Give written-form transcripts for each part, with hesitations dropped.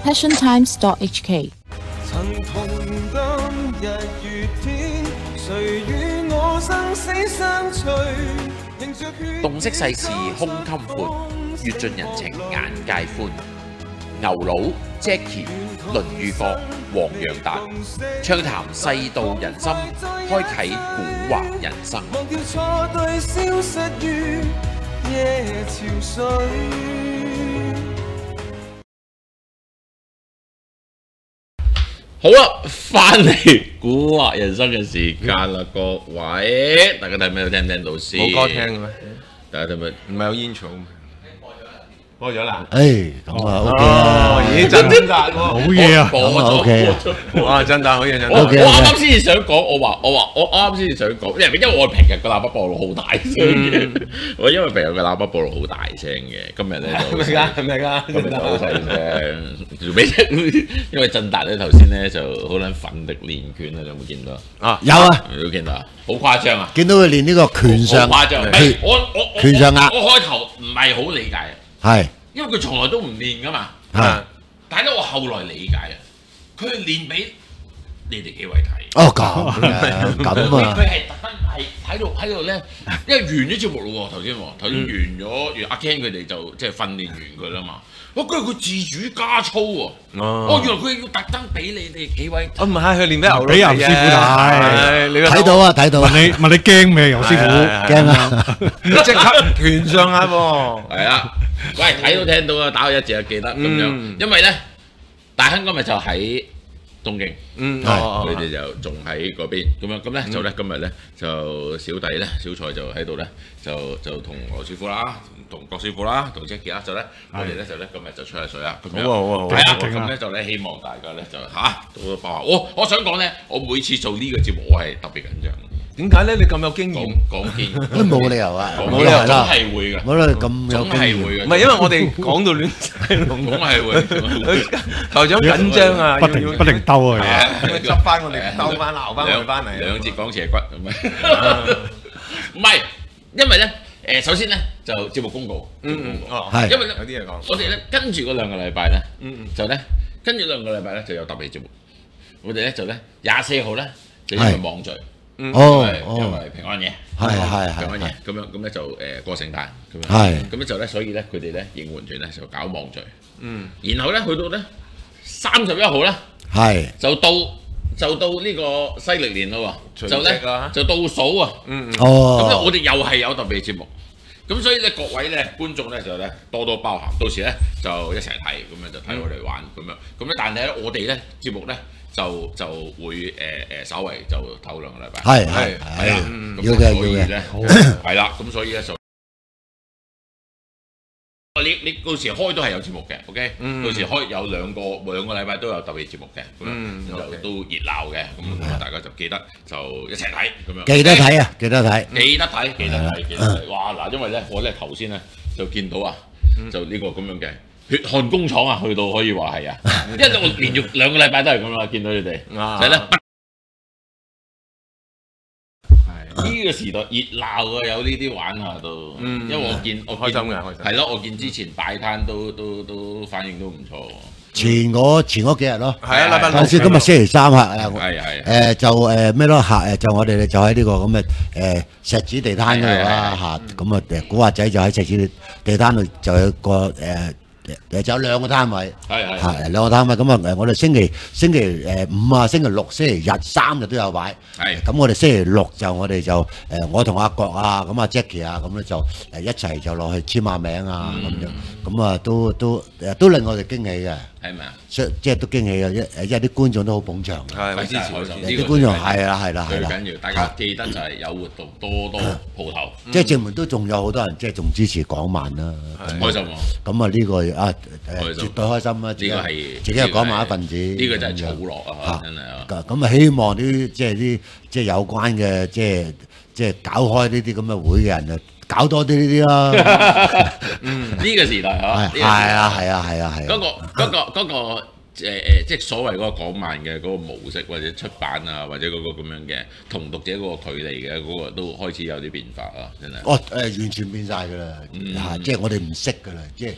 passiontimes.hk。 曾同當日月天，誰與我生死相隨？ 洞悉世事胸襟闊，閱盡人情眼界寬。牛佬、Jackie、倫裕國、黃洋達，暢談世道人心，開啟古惑人生。 忘掉錯對，消失於夜潮水。 好啦，翻嚟古惑人生嘅時間啦，各位，大家睇咩？聽唔聽到先？ 冇歌聽嘅咩？ 大家睇咩？ 唔係有煙草咩？播咗啦。 咁啊 OK 啦， 咦真達喎， 好嘢啊，咁啊 OK 哇真達好嘢真達。 我啱啱先至想講，我啱啱先至想講，因為我平日個喇叭播到好大聲嘅，我因為平日個喇叭播到好大聲嘅，今日咧就係咪㗎？ 今日就好細聲，做咩啫？因為振達咧頭先咧就好撚奮力練拳啊，你有冇見到啊？ 有啊， 有見到啊，好誇張啊！ 見到佢練呢個拳上， 好誇張，我拳上壓， 我開頭唔係好理解啊。 係， 因為佢從來都唔練噶嘛， 係， 但係咧我後來理解啊，佢係練俾你哋幾位睇。 哦咁啊， 佢係特登係喺度咧，因為完咗節目咯喎，頭先完咗，阿 Ken 佢哋就即係訓練完佢啦嘛。哇！跟住佢自主加操喎，哦，原來佢要特登俾你哋幾位。 唔係佢練俾牛， 俾牛師傅睇， 睇到啊，睇到。 問你驚咩？牛師傅驚啊！ 即刻拳上壓喎。 係啊，喂，睇到聽到啊，打我一字啊，記得咁樣，因為咧大亨今日就喺東京，佢哋就仲喺嗰邊咁樣，咁咧就咧今日咧就小弟咧小蔡就喺度咧就同羅師傅啦，同郭師傅啦，同 Jackie 啦，就咧我哋咧就咧今日就吹下水啊，咁樣係啊，咁咧就咧希望大家咧就多多包涵。我想講咧，我每次做呢個節目我係特別緊張。 點解咧？你咁有經驗？ 講堅， 都冇理由啊， 冇理由總係會嘅， 冇理由咁有經驗。 會嘅， 唔係因為我哋講到亂晒龍， 總係會。 頭長緊張啊， 不停兜啊， 執翻我哋兜翻鬧翻佢翻嚟， 兩節講斜骨咁樣。唔係，因為咧首先咧就節目公告， 係， 因為咧有啲嘢講， 我哋咧跟住嗰2個禮拜咧，就咧跟住2個禮拜咧就有特別節目，我哋咧就咧24號咧就因為網聚。因為平安夜， 係平安夜咁樣，咁咧就過聖誕咁樣，咁咧就咧，所以咧佢哋咧應援團咧就搞網聚，然後咧去到咧31號咧，就到呢個西歷年咯喎，就咧就倒數啊，咁咧我哋又係有特別節目，咁所以咧各位咧觀眾咧就咧多多包涵，到時咧就一齊睇，咁樣就睇我哋玩咁樣，咁咧但係咧我哋咧節目咧。就會稍微就唞2個禮拜， 係啊，要嘅， 係啦，咁所以咧就你到時開都係有節目嘅 ，OK，到時開有兩個禮拜都有特別節目嘅，咁樣就都熱鬧嘅，咁大家就記得就一齊睇咁樣。 記得睇啊，記得睇， 哇嗱，因為咧我咧頭先咧就見到啊，就呢個咁樣嘅。血汗工廠啊，去到可以話係啊，因為我連續2個禮拜都係咁啦，見到你哋，就係咧呢個時代熱鬧啊，有呢啲玩下都，因為我見開心嘅，開心係咯，我見之前擺攤都反應都唔錯。 前嗰幾日咯， 係啊，禮拜六，今日星期3 係就咩咯客就我哋就喺呢個咁嘅石子地攤嗰度啦嚇，咁啊古惑仔就喺石子地攤度就有個就有2個攤位，係2個攤位咁啊！我哋星期5啊、星期6、星期日3日都有擺。咁我哋星期6就我哋就我同阿國啊、咁阿 Jackie 啊咁咧就一齊就落去簽下名啊咁樣，咁啊都令我哋驚喜嘅。 係咪啊？ 即係都驚喜嘅，因為啲觀眾都好捧場。 係好支持啲觀眾係啦。 最緊要大家記得就係有活動多鋪頭。 即係正門都仲有好多人，即係仲支持港漫啦。 開心喎！ 咁啊呢個絕對開心啦！呢個係自己係港漫一份子。呢個真係草落啊！真係啊！ 咁啊希望啲即係有關嘅即係搞開呢啲咁嘅會嘅人啊，搞多啲呢啲啦。 呢個時代啊， 係啊。 嗰個即係所謂嗰個港漫嘅嗰個模式或者出版啊，或者嗰個咁樣嘅同讀者嗰個距離嘅嗰個都開始有啲變化啊！真係。 完全變晒㗎啦！即係我哋唔識㗎啦！即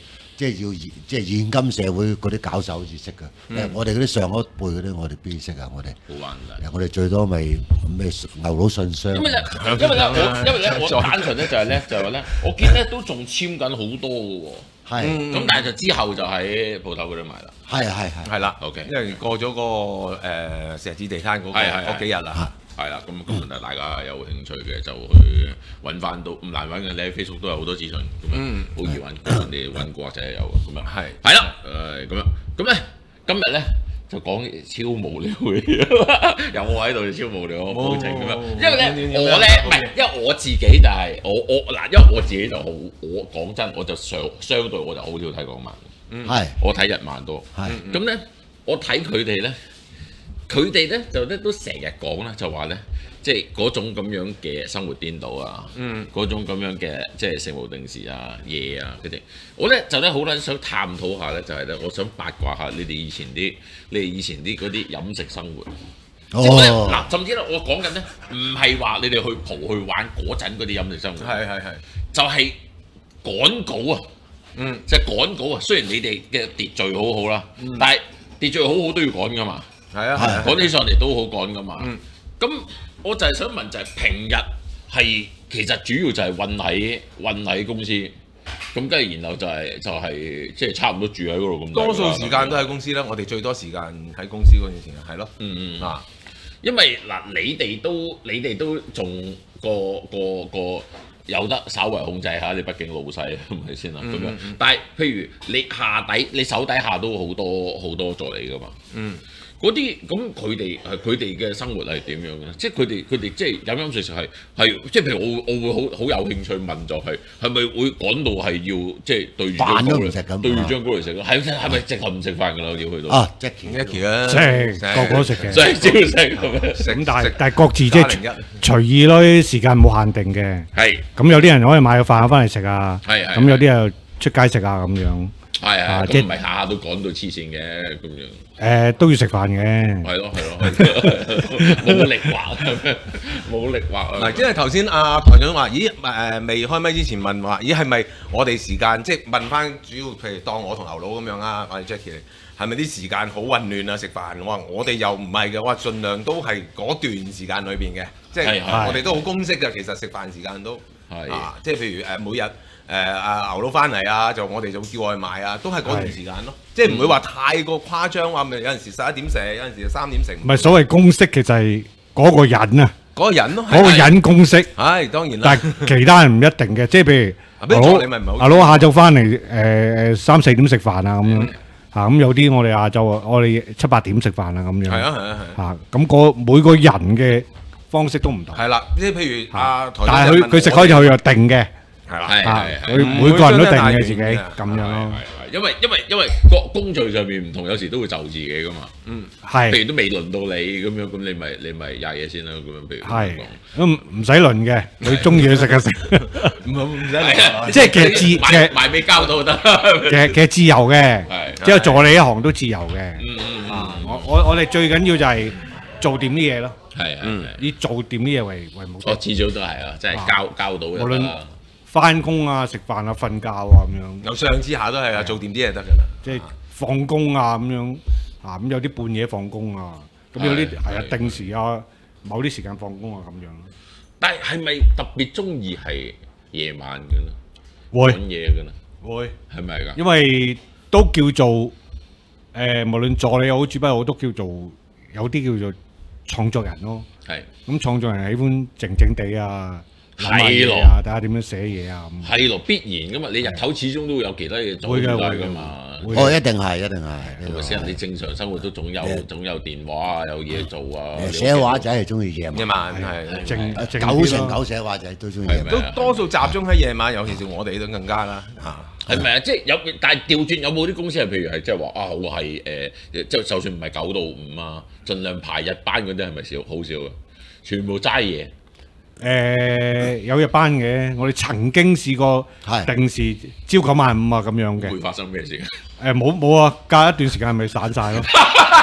即係要即係現今社會嗰啲搞手好似識嘅。我哋嗰啲上一輩嗰啲，我哋邊識啊？我哋好玩㗎。 我哋最多咪咩牛佬信箱。 因為咧，我單純咧就係話咧，我見咧都仲簽緊好多嘅喎。 係。 咁但係就之後就喺鋪頭嗰度賣啦。 係啦。 OK。 因為過咗個石子地攤嗰幾日啦。 係啦，咁大家有興趣嘅就去揾翻到，唔難揾嘅。你喺 Facebook 都有好多資訊，咁樣好易揾，你揾過或者有咁樣。係啦，咁樣咁咧，今日咧就講超無聊嘅嘢，有我喺度就超無聊，我保證咁樣。因為咧我咧唔係，因為我自己就係我嗱，因為我自己就好，我講真，我就相對我就好少睇港漫， 係我睇日漫多。係咁咧，我睇佢哋咧。佢哋咧就都成日講啦，就話咧，即係嗰種咁樣嘅生活顛倒啊，嗰種咁樣嘅即係食無定時啊、夜啊嗰啲，我咧就好撚想探討下咧，就係咧，我想八卦下你哋以前啲嗰啲飲食生活。即係嗱，甚至咧，我講緊咧，唔係話你哋去蒲去玩嗰陣嗰啲飲食生活， 係， 就係趕稿啊，即係趕稿啊。雖然你哋嘅秩序好好啦，但係秩序好好都要趕噶嘛。 係啊， 趕起上嚟都好趕噶嘛。咁我就係想問，就係平日係其實主要就係運喺公司，咁跟住然後就係即係差唔多住喺嗰度咁。 多數時間都喺公司啦，我哋最多時間喺公司嗰陣時係咯。 因為嗱，你哋都仲個有得稍為控制下，你畢竟老細係咪先啦？咁樣，但係譬如你手底下都好多助理噶嘛。嗰啲咁佢哋嘅生活係點樣嘅？即係佢哋即係飲食係即係譬如我會好有興趣問就係咪會趕到係要即係對住張糕嚟食咁？對住張糕嚟食咯，係咪直頭唔食飯㗎啦？要去到 Jackie 啊， 食個個都食嘅， 即係照食咁樣。 咁但係各自即係隨意咯，啲時間冇限定嘅。 係。 咁有啲人可以買個飯翻嚟食啊。 係。 咁有啲又出街食啊咁樣。 係咁唔係下下都趕到黐線嘅咁樣。 都要食飯嘅。 係咯，冇力畫，冇力畫。 嗱，即係頭先阿台長話，咦未開咪之前問話，咦係咪我哋時間即係問翻主要，譬如當我同牛佬咁樣啊，我哋 Jackie 係咪啲時間好混亂啊？食飯我話我哋又唔係嘅，我話盡量都係嗰段時間裏邊嘅，即係我哋都好公式嘅。其實食飯時間都即係譬如每日。牛佬翻嚟啊，就我哋就叫外賣啊，都係嗰段時間咯，即係唔會話太過誇張話，咪有陣時11點食，有陣時3點食。唔係所謂公式，其實係嗰個人啊， 嗰個人咯， 嗰個人公式。 係當然啦。但係其他人唔一定嘅，即係譬如牛佬下晝翻嚟3、4點食飯啊咁樣嚇，咁有啲我哋下晝我哋7、8點食飯啊咁樣。係啊嚇，咁每個人嘅方式都唔同。 係啦，即係譬如但係佢食開就有定嘅。 係啦， 佢每個人都定嘅自己咁樣咯。 因為工序上面唔同，有時都會就自己噶嘛。 係。譬如都未輪到你咁樣，咁你咪廿嘢先啦。咁樣譬如係，咁唔使輪嘅，你中意食就食。 唔使輪。 即係其實賣俾交都得。 其實自由嘅，即係助理一行都自由嘅。我哋最緊要就係做掂啲嘢咯。 係以做掂啲嘢為目的。 至少都係啊，即係交到嘅。 無論翻工啊、食飯啊、瞓覺啊咁樣， 由上至下都係啊，做掂啲嘢得㗎啦。 即係放工啊咁樣啊，咁有啲半夜放工啊，咁有啲係啊定時啊，某啲時間放工啊咁樣。 但係咪特別中意係夜晚嘅咧？ 會揾嘢嘅咧？ 會係咪㗎？ 因為都叫做無論助理又好，主筆又好，都叫做有啲叫做創作人咯。係。咁創作人喜歡靜靜地啊。係咯，睇下點樣寫嘢啊！ 係咯，必然噶嘛！你日頭始終都會有其他嘢做㗎嘛。 一定係。係咪先？你正常生活都總有電話啊，有嘢做啊。 寫畫仔係中意夜晚，係 9成9寫畫仔都中意夜晚。 都多數集中喺夜晚，尤其是我哋都更加啦嚇。 係咪啊？即係有，但係調轉有冇啲公司係譬如係即係話啊，我係就算唔係9到5啊，盡量排日班嗰啲係咪少？好少嘅，全部齋夜。 有日班嘅，我哋曾經試過定時朝9晚5啊咁樣嘅。 會發生咩事？ 冇啊，隔一段時間咪散晒咯。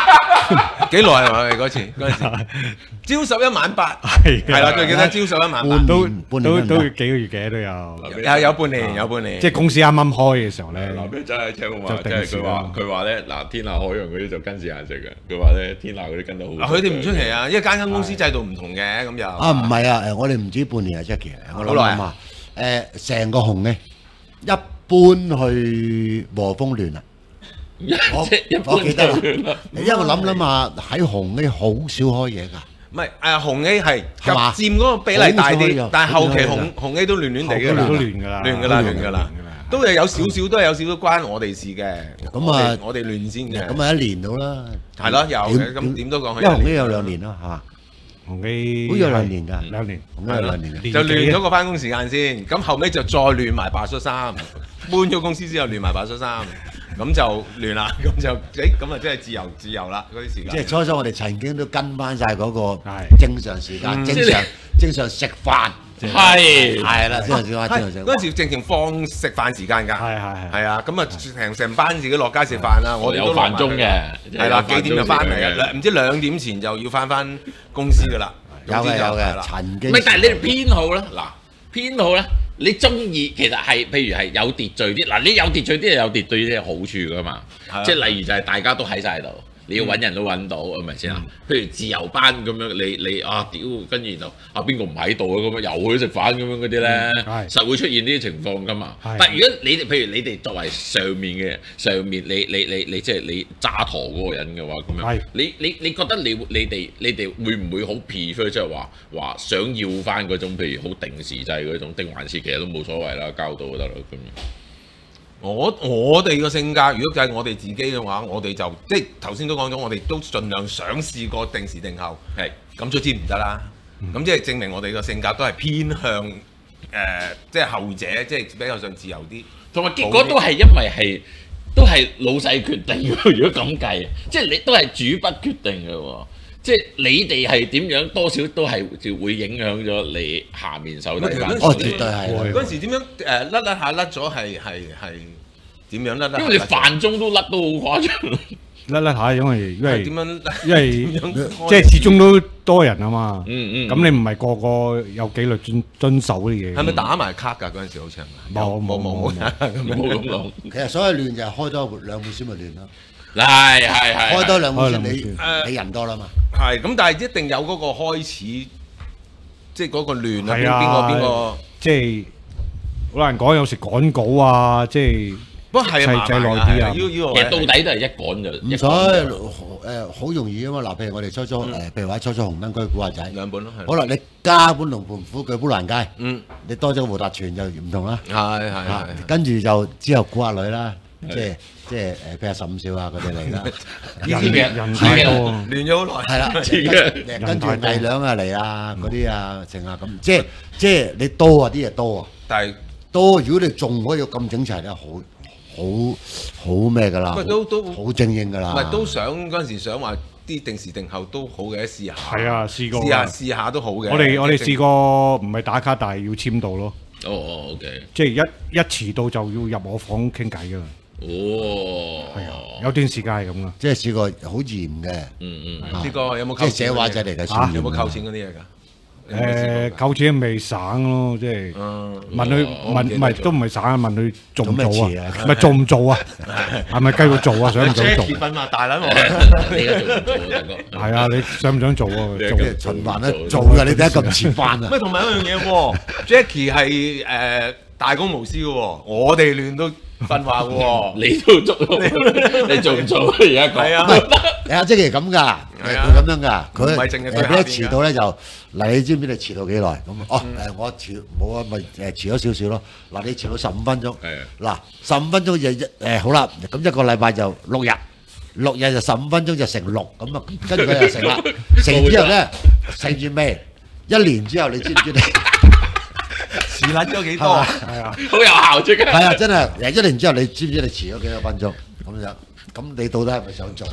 幾耐啊？我哋嗰時朝11晚8，係啦，最記得朝11晚8， 都幾個月嘅都有， 有半年， 即係公司啱啱開嘅時候咧。 嗱，咩真係聽我話，即係佢話咧，嗱，天下海洋嗰啲就跟時間食嘅，佢話咧天下嗰啲跟得好。 佢哋唔出奇啊，因為間公司制度唔同嘅咁又。 唔係啊，我哋唔止半年啊 Jackie， 我諗啊，成個紅咧一般去和風聯啊。我記得啦，因為我諗下喺紅 A 好少開嘢㗎。 唔係紅 A 係佔嗰個比例大啲，但係後期紅 A 都亂地㗎啦， 都亂㗎啦， 都係有少少關我哋事嘅。 咁啊， 我哋亂先嘅。 咁啊1年到啦。 係咯，有嘅。咁點都講係。 因為紅 A 有2年啦，係嘛？ 紅 A 好似有2年㗎 ，2年， 紅 A 有2年嘅。 就亂咗個翻工時間先，咁後尾就再亂埋白恤衫，搬咗公司之後亂埋白恤衫。咁就亂啦，咁就咁啊，真係自由啦嗰啲時間。 即係初我哋曾經都跟翻晒嗰個正常時間，正常食飯。係啦，正常食飯，正常食飯。 嗰陣時正放食飯時間㗎。係啊，咁啊成班自己落街食飯啦。我哋有飯鐘嘅。係啦，幾點就翻嚟啊？唔知2點前就要翻公司㗎啦。 有嘅，曾經。 唔係，但係你哋編號咧，編號咧。你中意其實係譬如係有秩序啲，嗱你有秩序啲係有秩序啲嘅好處㗎嘛，即係例如就係大家都喺晒度，你要揾人都揾到，係咪先啊？譬如自由班咁樣，你屌，跟住就邊個唔喺度啊？咁樣又去食飯咁樣嗰啲咧，實會出現呢啲情況㗎嘛。但係如果你哋譬如你哋作為上面你即係你揸舵嗰個人嘅話，咁樣你覺得你哋會唔會好 prefer 即係話想要翻嗰種譬如好定時制嗰種，定還是其實都冇所謂啦，交到就得啦咁樣。 我哋個性格，如果計我哋自己嘅話，我哋就即係頭先都講咗，我哋都盡量想試過定時定候，係咁卒之唔得啦。咁即係證明我哋個性格都係偏向即係後者，即係比較上自由啲。 同埋結果都係因為都係老細決定。如果咁計，即係你都係主筆決定嘅喎。即係你哋係點樣，多少都係會影響咗你下面手底班。 絕對係。 嗰陣時點樣甩咗係點樣甩？ 因為你飯鐘都甩到好誇張。 甩下，因為點樣？ 因為即係始終都多人啊嘛。咁你唔係個個有紀律遵守啲嘢。 係咪打埋卡㗎？嗰陣時好似係咪？冇咁講。 其實所謂亂就係開多2本書咪亂咯。 係開多2本書，你人多啦嘛。 係咁，但係一定有嗰個開始，即係嗰個亂啊！邊個？ 即係好難講，有時趕稿啊，即係不過係耐啲啊。 其實到底都係一趕就。 唔使好容易啊嘛！嗱，譬如我哋初譬如話初紅燈區古惑仔 2本咯。 好啦，你加本龍盤虎踞砵蘭街，你多咗個胡達全就唔同啦。 係。 跟住就之後古惑女啦。即係譬如15少啊嗰啲嚟啦， 人太多， 亂咗好耐。 係啦，跟住偽兩啊嚟啊嗰啲啊成啊咁，即係你多啊啲嘢多啊， 但係多如果你仲可以咁整齊咧，好咩㗎啦，都好精英㗎啦。 唔係都想嗰陣時想話啲定時定候都好嘅，試下。 係啊，試過。 試下都好嘅。 我哋試過唔係打卡，但係要簽到咯。 OK。即係一遲到就要入我房傾偈㗎啦。係啊，有段時間係咁噶， 即係試過好嚴嘅。 試過有冇扣錢？ 即係寫畫仔嚟嘅， 有冇扣錢嗰啲嘢㗎？ 扣錢未省咯，即係問佢唔係都唔係省，問佢做唔做啊？唔係做唔做啊？係咪繼續做啊？想唔想做？ 結婚嘛，大撚喎！ 你而家做唔做啊，大哥？ 係啊，你想唔想做啊？ 做循環咧，做㗎，你點解咁遲翻啊？ 乜同埋一樣嘢喎 ，Jackie 係大公無私嘅喎，我哋亂都分話喎， 你都做，你做唔做而家講？ 係啊， 即係咁㗎，佢咁樣㗎，佢唔係淨係對一遲到咧就嗱，你知唔知你遲到幾耐？咁我遲冇啊，咪遲咗少少咯。嗱，你遲到15分鐘，嗱15分鐘就好啦，咁一個禮拜就6日，6日就15分鐘就乘6，咁啊跟住佢就乘啦，乘之後咧乘住未？1年之後你知唔知你？ 遲撚咗幾多？ 係啊， 好有效啫！ 係啊，真係1年之後，你知唔知你遲咗幾多分鐘咁樣？咁你到底係咪想做？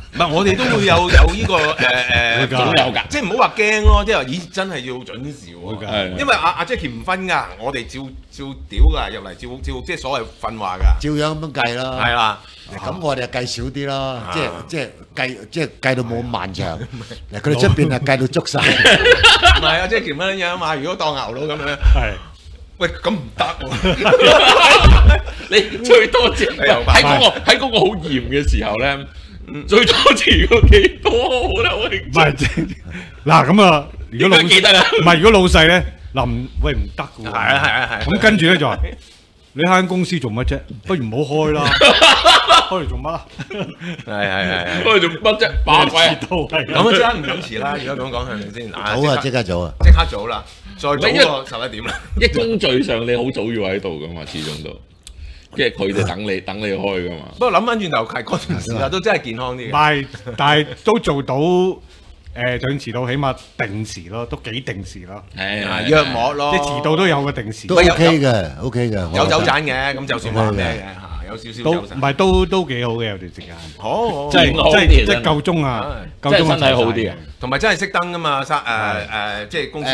唔係我哋都會有呢個總有㗎， 即係唔好話驚咯，即係話咦真係要準時喎， 係因為阿 Jackie 唔瞓㗎，我哋照屌㗎，入嚟照即係所謂訓話㗎， 照樣咁樣計啦。 係啦。 咁我哋計少啲咯，即係計到冇咁漫長。嗱，佢哋出邊係計到捉晒。 唔係啊，Jackie 乜嘢啊嘛？如果當牛佬咁樣， 係。 喂，咁唔得喎！ 你最多次喺嗰個好嚴嘅時候咧，最多次過幾多？我覺得好興。 唔係嗱咁啊，如果老記得啦， 唔係如果老細咧，嗱喂唔得嘅喎。 係。 咁跟住咧就話：你間公司做乜啫？不如唔好開啦，開嚟做乜啊？ 係。 開嚟做乜啫？把鬼啊！ 咁啊，真係唔準時啦！如果咁講係咪先？ 早啊，即刻早啊！ 即刻早啦，再早過11點啦。 一工序上你好早要喺度噶嘛，始終都，即係佢哋等你開噶嘛。 不過諗翻轉頭係嗰段時間都真係健康啲嘅。 唔係，但係都做到準時到，起碼定時咯，都幾定時咯。 係約莫咯， 即係遲到都有個定時。 都 OK 嘅，OK 嘅。 有走盞嘅，咁就算話咩嘅嚇，有少少都走盞。 唔係都幾好嘅有段時間。 好， 即係夠鐘啊，夠鐘身體好啲啊。 同埋真係熄燈噶嘛，即係公司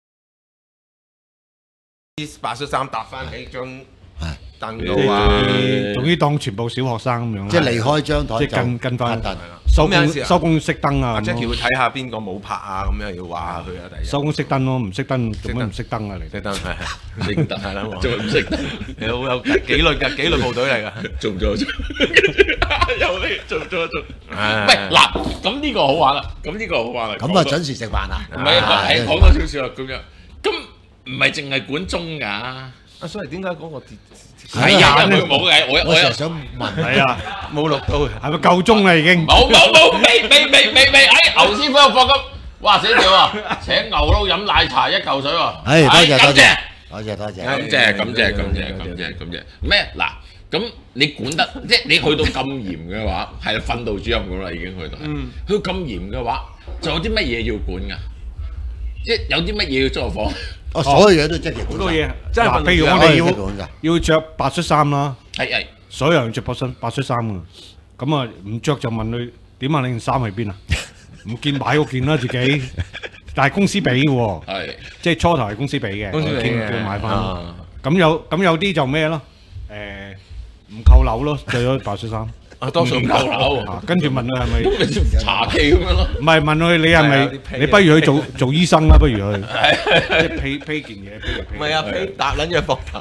8/3搭翻起張凳度啊， 總之當全部小學生咁樣。 即係離開張台即係跟翻凳。 收工熄燈啊！ 阿 Jackie 會睇下邊個冇拍啊，咁樣要話下佢啊。第日收工熄燈咯，唔熄燈做乜唔熄燈啊？你熄燈係熄燈係啦，做唔熄燈， 你好有紀律㗎，紀律部隊嚟㗎， 做唔做？有你做。喂嗱，咁呢個好玩啦，咁啊準時食飯啊？ 唔係講多少少啦，咁樣，咁唔係淨係管鐘㗎。 阿所以點解嗰個跌？ 係啊，佢冇嘅，我成日想問， 係啊， 冇錄到， 係咪夠鐘啦已經？ 冇，未，哎，牛師傅有課金，哇死掉啊！請牛佬飲奶茶1嚿水喎， 哎，多謝， 感謝。咩嗱？咁你管得，即係你去到咁嚴嘅話，係訓導主任咁啦，已經去到。去到咁嚴嘅話，就有啲乜嘢要管㗎？即係有啲乜嘢要作房？ 所有嘢都即係好多嘢，嗱，譬如我哋要着白恤衫啦， 係， 所有人着白恤衫㗎，咁啊唔着就問佢點啊？你件衫喺邊啊？唔見買嗰件啦自己，但係公司俾嘅喎， 係， 即係初頭係公司俾嘅， 公司俾嘅， 叫買翻。咁有啲就咩咯？唔扣樓咯，着咗白恤衫。 多數唔扣樓， 跟住問佢係咪茶記咁樣咯？ 唔係問佢你係咪？你不如去做醫生啦，不如去，即係披件嘢， 唔係啊，披搭撚咗膊頭，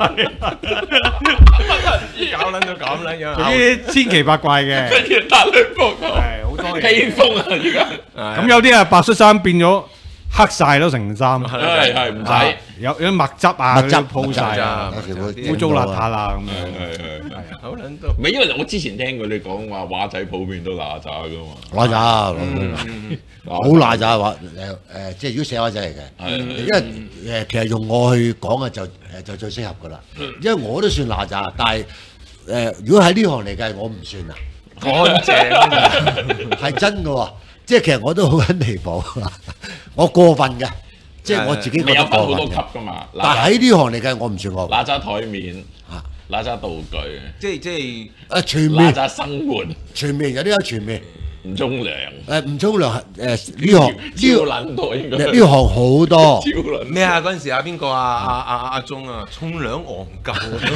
搞撚咗咁撚樣， 啲千奇百怪嘅， 跟住搭你膊頭， 係好多嘢。 披風啊而家， 咁有啲啊白恤衫變咗黑晒咯成衫， 係唔使。 有啲墨汁啊，鋪晒啊，污糟邋遢啦咁樣， 係好撚多。 唔係因為我之前聽佢哋講話華仔普遍都嗱喳噶嘛， 嗱喳，好嗱喳話即係如果寫話仔嚟嘅，因為其實用我去講嘅就最適合噶啦，因為我都算嗱喳，但係如果喺呢行嚟計，我唔算啊， 乾淨係真嘅喎，即係其實我都好撚離譜，我過分嘅。即係我自己覺得有分好多級㗎嘛， 但係喺呢行嚟計，我唔算過分。 嗱喳台面，嗱喳道具， 即係全面。 嗱喳生活， 全面有啲有全面。 唔沖涼。 唔沖涼呢行超撚多應該。 呢行好多。 咩啊？嗰陣時邊個啊？阿鐘啊，沖涼戇鳩。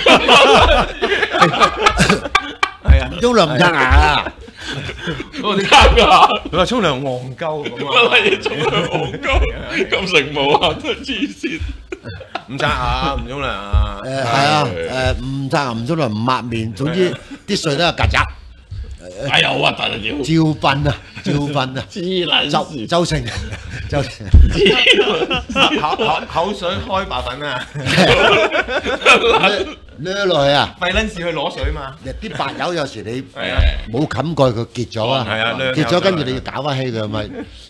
係啊， 沖涼唔刷牙啊！ 我哋啱㗎， 佢話沖涼戇鳩咁啊！ 乜嘢沖涼戇鳩？咁成冇啊！真係黐線！ 唔刷牙，唔沖涼啊！ 係啊，唔刷牙唔沖涼唔抹面，總之啲水都係曱甴。 哎呀，好核突啊！屌！ 照瞓啊，照瞓啊！ 黐撚周成， 口水開白粉啊！ 掠落去啊！ 費撚事去攞水嘛！ 啲白油有時你冇冚蓋佢結咗啊！結咗跟住你要搞翻起佢咪，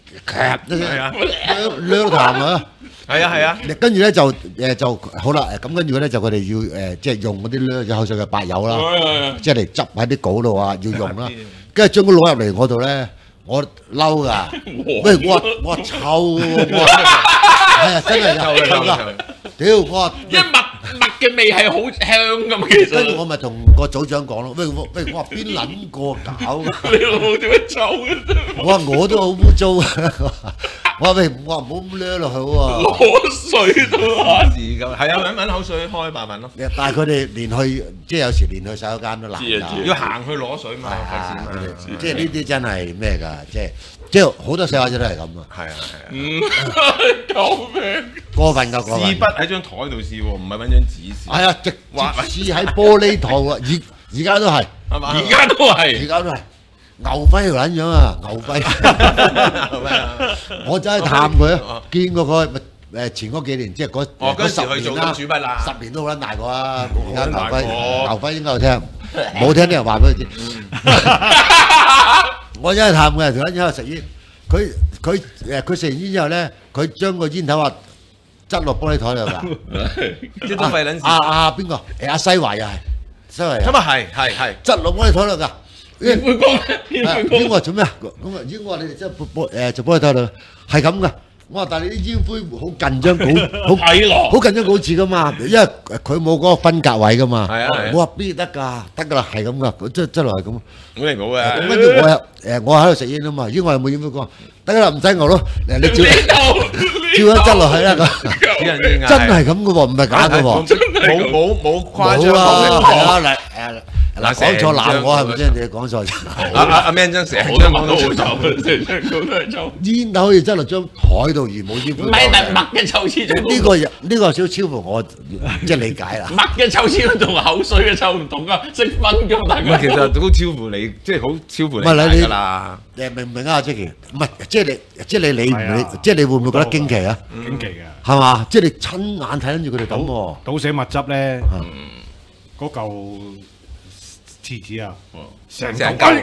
掠痰啊！ 係啊！ 跟住咧就好啦，咁跟住咧就佢哋要即係用嗰啲掠咗口水嘅白油啦，即係嚟執喺啲稿度啊，要用啦。跟住將佢攞入嚟我度咧，我嬲㗎！喂，我臭喎！係啊，真係臭㗎！屌我一抹嘅味係好香噶嘛，其實。 跟住我咪同個組長講咯，喂，我話邊撚個搞㗎？ 你老母點樣臭嘅？ 我話我都好污糟啊！我話喂，我話唔好咁掠落去喎。 攞水都係。 係咁，係啊，揾口水開白粉咯。 但係佢哋連去，即係有時連去洗手間都難㗎。 要行去攞水嘛，費事嘛。 即係呢啲真係咩㗎？即係好多洗手者都係咁啊。 係啊。 救命！ 過分㗎，過分。 試筆喺張台度試喎，唔係揾張紙試。 係啊，直接試喺玻璃台啊！而家都係， 係嘛？ 而家都係。 而家都係。牛輝條撚樣啊！牛輝，我走去探佢啊，見過佢咪前嗰幾年，即係嗰嗰時 10 去做年啦， 金主筆啦 10年都好撚大個啊！而家牛輝應該有聽，冇聽啲人話俾佢知。我走去探佢，條撚樣喺度食煙，佢食完煙之後咧，佢將個煙頭啊執落玻璃台度㗎。 即係都費撚事。 邊個？阿西華又係，西華咁啊係， 執落玻璃台度㗎。 煙灰缸，煙灰缸。 我話做咩啊？咁啊，我話你哋真係做玻璃台度係咁噶。我話但係你啲煙灰好近張稿，好近張稿紙噶嘛，因為佢冇嗰個分隔位噶嘛。 係啊。 我話邊得㗎？得㗎啦，係咁㗎，佢真係咁。 咁你冇嘅。 咁跟住我喺度食煙啊嘛，煙我有冇煙灰缸？得㗎啦，唔使我咯。你照樣執落去啦咁。真係咁嘅喎，唔係假嘅喎。 冇誇張。 係啊，嗱講錯鬧我係咪先？你講錯。 阿 Man 真成張講到好臭， 成張講都係臭。 煙頭可以執落張台度而冇煙灰。 唔係，但麥嘅臭黐咗。 呢個少超乎我即係理解啦。 麥嘅臭黐同口水嘅臭唔同啊，識分㗎大家。 其實都超乎你，即係好超乎你㗎啦。 明唔明啊，Jackie？唔係，即係你即係你會唔會覺得驚奇啊？ 驚奇㗎， 係嘛？即係你親眼睇緊住佢哋咁喎。 倒瀉墨汁咧，嗰嚿廁紙啊，成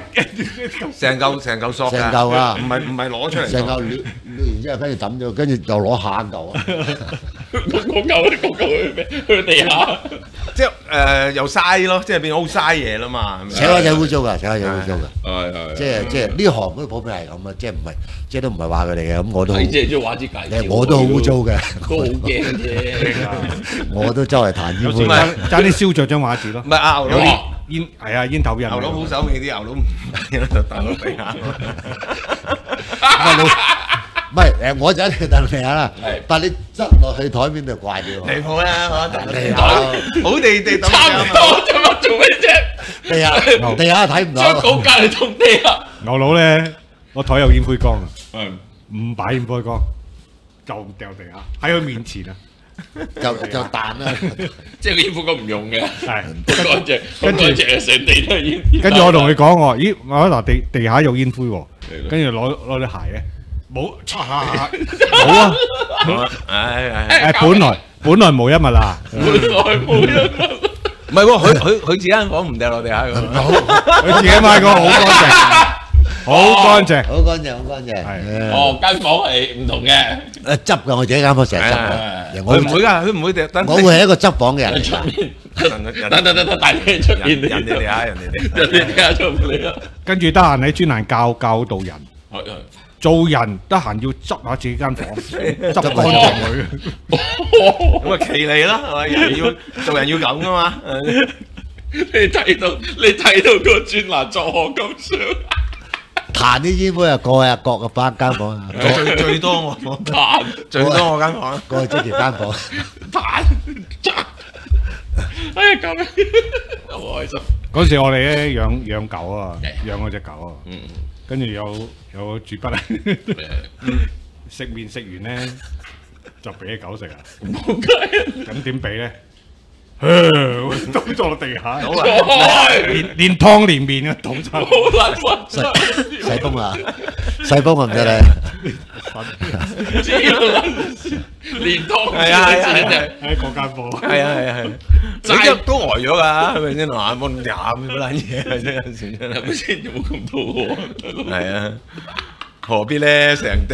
嚿索， 成嚿啊！ 唔係攞出嚟， 成嚿亂然之後跟住抌咗，跟住又攞下嚿啊！ 嗰嚿咩？去地下， 即係又嘥咯，即係變好嘥嘢啦嘛。 扯開仔污糟㗎，扯開仔污糟㗎。 係。 即係呢行嗰啲普遍係咁啊，即係唔係即係都唔係話佢哋嘅，咁我都即係中意話之計。 我都好污糟嘅， 都好驚啫。 我都周圍彈煙灰， 爭啲燒著張畫紙咯。 唔係牛佬煙係啊，煙頭印。 牛佬好手尾啲牛佬唔就彈落地下。 唔係我就一定彈地下啦，但係你執落去台面就怪啲喎。 離譜啦， 地下好地地差唔多啫嘛，做咩啫？ 地下睇唔到。 將稿隔離同地下。 牛佬咧，我台有煙灰缸啊，唔擺煙灰缸，就掉地下喺佢面前啊， 就彈啦。 即係個煙灰缸唔用嘅， 係乾淨，跟住成地都係煙。 跟住我同佢講我，咦，我嗱地下有煙灰喎，跟住攞啲鞋咧，冇冇啊，本來無一物啊， 本來無一物。 唔係喎，佢自己間房唔掉落地下咁， 佢自己買個好乾淨。好乾淨， 好乾淨，好乾淨。 哦，間房係唔同嘅。 執㗎，我自己間房成日執㗎。 佢唔會㗎，佢唔會等。 我會係一個執房嘅人。 出面，等，大聲出面。 人哋嚇，人哋嚇出唔嚟啦。 跟住得閒喺專欄教導人。做人得閒要執下自己間房，執乾淨佢。 咁啊，奇嚟啦，係咪？人要做人要咁㗎嘛。 你睇到個專欄作何感想？ 彈啲煙灰啊，過去各個班間房啊， 最多我彈，最多我間房， 過去即條間房彈，哎呀咁，好開心。 嗰時我哋咧養狗啊，養嗰隻狗啊，跟住有住筆啊，食完咧就俾隻狗食啊，咁點俾咧？倒咗落地下，連湯連麵啊，倒晒。 細風啊，細風啊唔得咧， 連湯係啊， 喺嗰間房， 係，你都呆咗㗎，係咪先？嗱，冇咁飲乜撚嘢啊，真係算真係咪先？有冇咁肚餓？係啊，何必咧？成地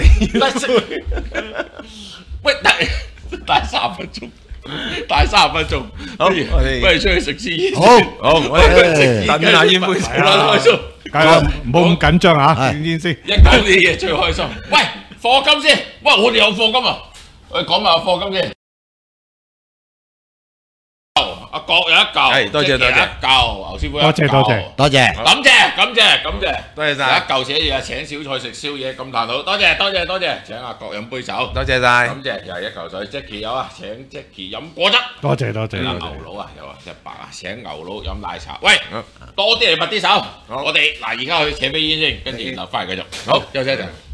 喂，大3分鐘。大30分鐘，好，我哋出去食支煙。 好， 我哋等下煙灰先啦， 開心。 唔好咁緊張嚇，先。 一講啲嘢最開心。喂，課金先，喂，我哋有課金啊，我哋講埋個課金先。 阿國有一嚿， 係多謝多謝， 一嚿牛師傅一嚿， 多謝多謝多謝， 感謝感謝感謝， 多謝晒， 有一嚿寫住啊請小菜食宵夜咁彈好，多謝多謝多謝，請阿國飲杯酒， 多謝晒， 感謝又係一嚿水，Jackie 有啊，請 Jackie 飲果汁， 多謝多謝， 牛佬啊有啊100啊，請牛佬飲奶茶，喂，多啲嚟拔啲手，我哋嗱而家去扯飛煙先，跟住然後翻嚟繼續，好休息一陣。